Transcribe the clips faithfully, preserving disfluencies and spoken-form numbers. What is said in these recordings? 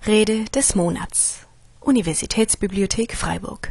Rede des Monats. Universitätsbibliothek Freiburg.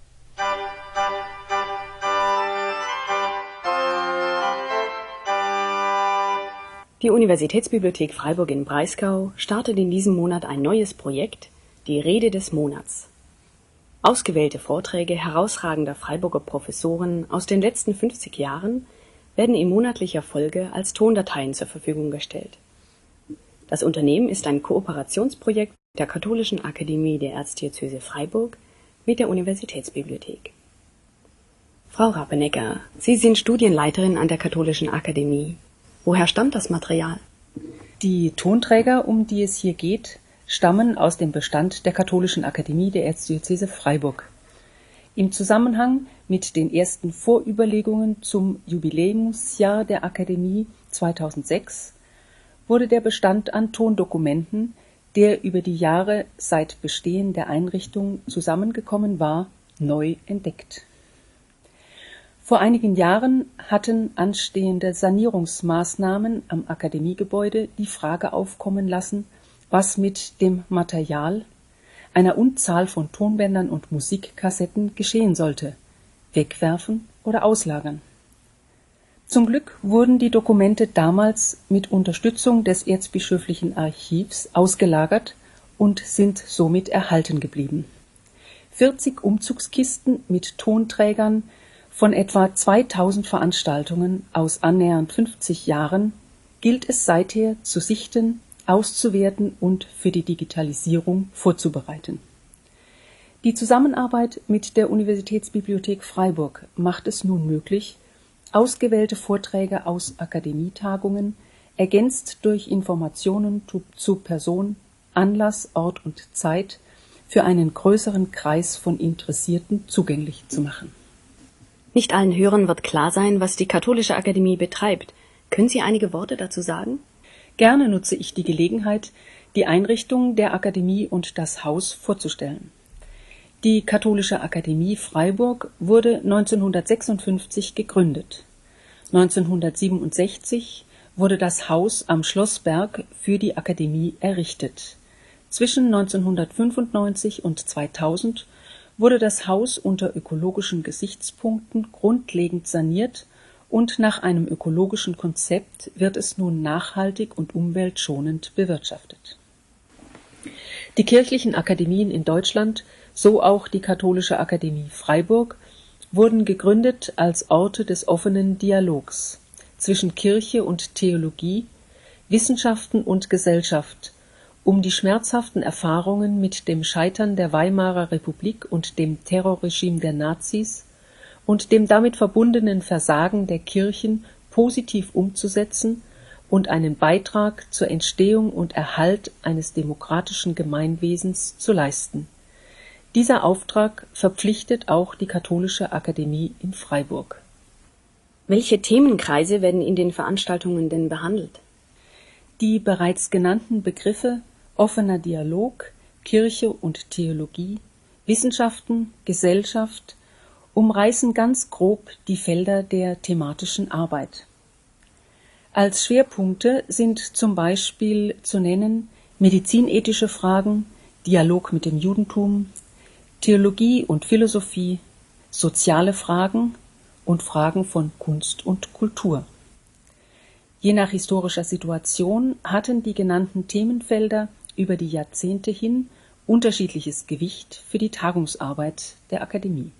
Die Universitätsbibliothek Freiburg in Breisgau startet in diesem Monat ein neues Projekt, die Rede des Monats. Ausgewählte Vorträge herausragender Freiburger Professoren aus den letzten fünfzig Jahren werden in monatlicher Folge als Tondateien zur Verfügung gestellt. Das Unternehmen ist ein Kooperationsprojekt der Katholischen Akademie der Erzdiözese Freiburg mit der Universitätsbibliothek. Frau Rapenecker, Sie sind Studienleiterin an der Katholischen Akademie. Woher stammt das Material? Die Tonträger, um die es hier geht, stammen aus dem Bestand der Katholischen Akademie der Erzdiözese Freiburg. Im Zusammenhang mit den ersten Vorüberlegungen zum Jubiläumsjahr der Akademie zweitausendsechs wurde der Bestand an Tondokumenten, der über die Jahre seit Bestehen der Einrichtung zusammengekommen war, neu entdeckt. Vor einigen Jahren hatten anstehende Sanierungsmaßnahmen am Akademiegebäude die Frage aufkommen lassen, was mit dem Material, einer Unzahl von Tonbändern und Musikkassetten geschehen sollte, wegwerfen oder auslagern. Zum Glück wurden die Dokumente damals mit Unterstützung des Erzbischöflichen Archivs ausgelagert und sind somit erhalten geblieben. vierzig Umzugskisten mit Tonträgern von etwa zweitausend Veranstaltungen aus annähernd fünfzig Jahren gilt es seither zu sichten, auszuwerten und für die Digitalisierung vorzubereiten. Die Zusammenarbeit mit der Universitätsbibliothek Freiburg macht es nun möglich, ausgewählte Vorträge aus Akademietagungen, ergänzt durch Informationen zu Person, Anlass, Ort und Zeit, für einen größeren Kreis von Interessierten zugänglich zu machen. Nicht allen Hörern wird klar sein, was die Katholische Akademie betreibt. Können Sie einige Worte dazu sagen? Gerne nutze ich die Gelegenheit, die Einrichtung der Akademie und das Haus vorzustellen. Die Katholische Akademie Freiburg wurde neunzehnhundertsechsundfünfzig gegründet. neunzehnhundertsiebenundsechzig wurde das Haus am Schlossberg für die Akademie errichtet. Zwischen neunzehnhundertfünfundneunzig und zweitausend wurde das Haus unter ökologischen Gesichtspunkten grundlegend saniert und nach einem ökologischen Konzept wird es nun nachhaltig und umweltschonend bewirtschaftet. Die kirchlichen Akademien in Deutschland, so auch die Katholische Akademie Freiburg, wurden gegründet als Orte des offenen Dialogs zwischen Kirche und Theologie, Wissenschaften und Gesellschaft, um die schmerzhaften Erfahrungen mit dem Scheitern der Weimarer Republik und dem Terrorregime der Nazis und dem damit verbundenen Versagen der Kirchen positiv umzusetzen und einen Beitrag zur Entstehung und Erhalt eines demokratischen Gemeinwesens zu leisten. Dieser Auftrag verpflichtet auch die Katholische Akademie in Freiburg. Welche Themenkreise werden in den Veranstaltungen denn behandelt? Die bereits genannten Begriffe offener Dialog, Kirche und Theologie, Wissenschaften, Gesellschaft umreißen ganz grob die Felder der thematischen Arbeit. Als Schwerpunkte sind zum Beispiel zu nennen medizinethische Fragen, Dialog mit dem Judentum, Theologie und Philosophie, soziale Fragen und Fragen von Kunst und Kultur. Je nach historischer Situation hatten die genannten Themenfelder über die Jahrzehnte hin unterschiedliches Gewicht für die Tagungsarbeit der Akademie.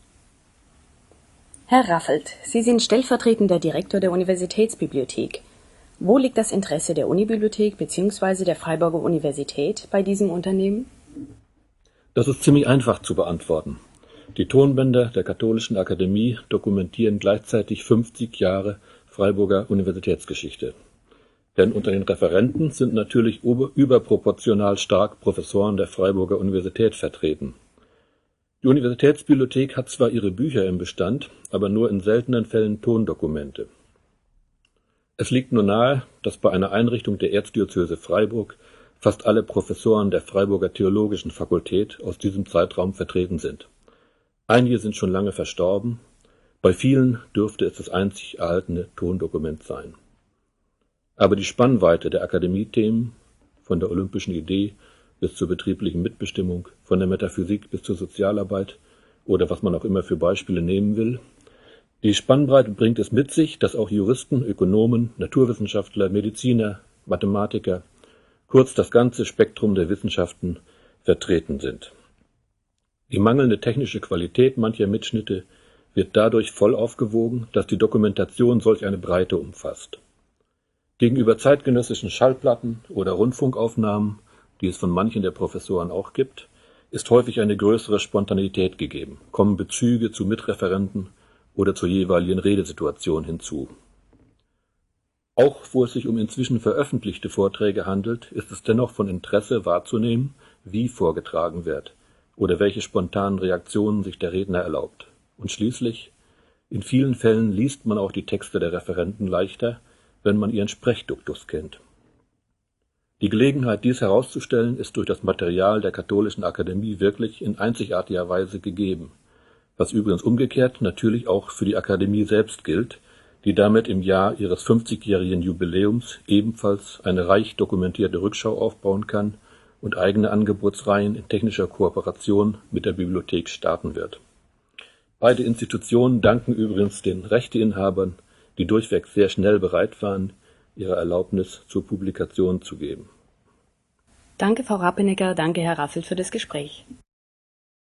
Herr Raffelt, Sie sind stellvertretender Direktor der Universitätsbibliothek. Wo liegt das Interesse der Unibibliothek bzw. der Freiburger Universität bei diesem Unternehmen? Das ist ziemlich einfach zu beantworten. Die Tonbänder der Katholischen Akademie dokumentieren gleichzeitig fünfzig Jahre Freiburger Universitätsgeschichte. Denn unter den Referenten sind natürlich überproportional stark Professoren der Freiburger Universität vertreten. Die Universitätsbibliothek hat zwar ihre Bücher im Bestand, aber nur in seltenen Fällen Tondokumente. Es liegt nur nahe, dass bei einer Einrichtung der Erzdiözese Freiburg fast alle Professoren der Freiburger Theologischen Fakultät aus diesem Zeitraum vertreten sind. Einige sind schon lange verstorben, bei vielen dürfte es das einzig erhaltene Tondokument sein. Aber die Spannweite der Akademiethemen, von der olympischen Idee bis zur betrieblichen Mitbestimmung, von der Metaphysik bis zur Sozialarbeit oder was man auch immer für Beispiele nehmen will. Die Spannbreite bringt es mit sich, dass auch Juristen, Ökonomen, Naturwissenschaftler, Mediziner, Mathematiker, kurz das ganze Spektrum der Wissenschaften vertreten sind. Die mangelnde technische Qualität mancher Mitschnitte wird dadurch voll aufgewogen, dass die Dokumentation solch eine Breite umfasst. Gegenüber zeitgenössischen Schallplatten oder Rundfunkaufnahmen, die es von manchen der Professoren auch gibt, ist häufig eine größere Spontaneität gegeben, kommen Bezüge zu Mitreferenten oder zur jeweiligen Redesituation hinzu. Auch wo es sich um inzwischen veröffentlichte Vorträge handelt, ist es dennoch von Interesse wahrzunehmen, wie vorgetragen wird oder welche spontanen Reaktionen sich der Redner erlaubt. Und schließlich, in vielen Fällen liest man auch die Texte der Referenten leichter, wenn man ihren Sprechduktus kennt. Die Gelegenheit, dies herauszustellen, ist durch das Material der Katholischen Akademie wirklich in einzigartiger Weise gegeben, was übrigens umgekehrt natürlich auch für die Akademie selbst gilt, die damit im Jahr ihres fünfzigjährigen Jubiläums ebenfalls eine reich dokumentierte Rückschau aufbauen kann und eigene Angebotsreihen in technischer Kooperation mit der Bibliothek starten wird. Beide Institutionen danken übrigens den Rechteinhabern, die durchweg sehr schnell bereit waren, ihre Erlaubnis zur Publikation zu geben. Danke, Frau Rappenecker, danke, Herr Raffelt, für das Gespräch.